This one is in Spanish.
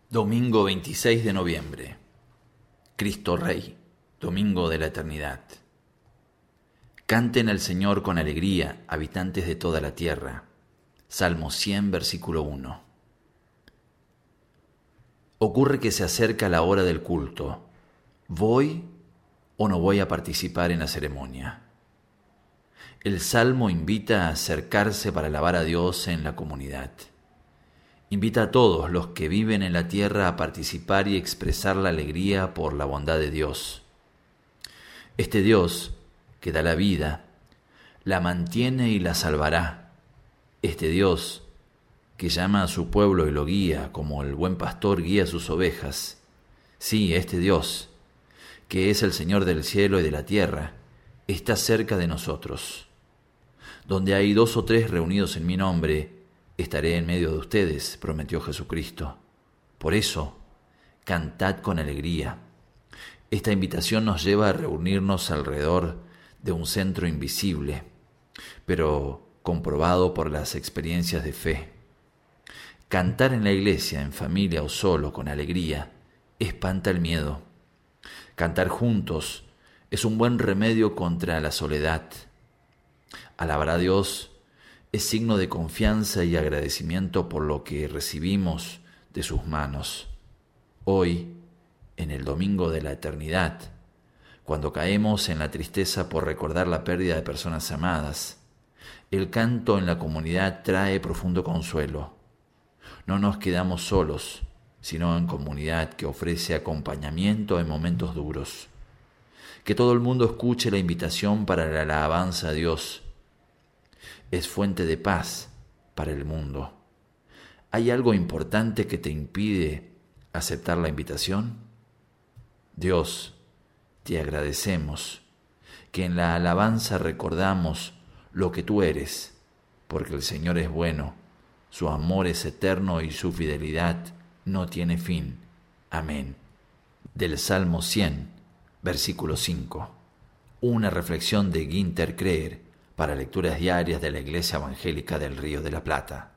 Domingo 26 de noviembre. Cristo Rey, Domingo de la Eternidad. Canten al Señor con alegría, habitantes de toda la tierra. Salmo 100, versículo 1. Ocurre que se acerca la hora del culto. ¿Voy o no voy a participar en la ceremonia? El Salmo invita a acercarse para alabar a Dios en la comunidad. Invita a todos los que viven en la tierra a participar y expresar la alegría por la bondad de Dios. Este Dios que da la vida, la mantiene y la salvará. Este Dios que llama a su pueblo y lo guía como el buen pastor guía a sus ovejas. Sí, este Dios, que es el Señor del cielo y de la tierra, está cerca de nosotros. Donde hay 2 o 3 reunidos en mi nombre, estaré en medio de ustedes, prometió Jesucristo. Por eso, cantad con alegría. Esta invitación nos lleva a reunirnos alrededor de un centro invisible, pero comprobado por las experiencias de fe. Cantar en la iglesia, en familia o solo, con alegría, espanta el miedo. Cantar juntos es un buen remedio contra la soledad. Alabar a Dios es signo de confianza y agradecimiento por lo que recibimos de sus manos. Hoy, en el Domingo de la Eternidad, cuando caemos en la tristeza por recordar la pérdida de personas amadas, el canto en la comunidad trae profundo consuelo. No nos quedamos solos, sino en comunidad que ofrece acompañamiento en momentos duros. Que todo el mundo escuche la invitación para la alabanza a Dios. Es fuente de paz para el mundo. ¿Hay algo importante que te impide aceptar la invitación? Dios, te agradecemos que en la alabanza recordamos lo que tú eres, porque el Señor es bueno, su amor es eterno y su fidelidad no tiene fin. Amén. Del Salmo 100, versículo 5. Una reflexión de Günter Kreer para lecturas diarias de la Iglesia Evangélica del Río de la Plata.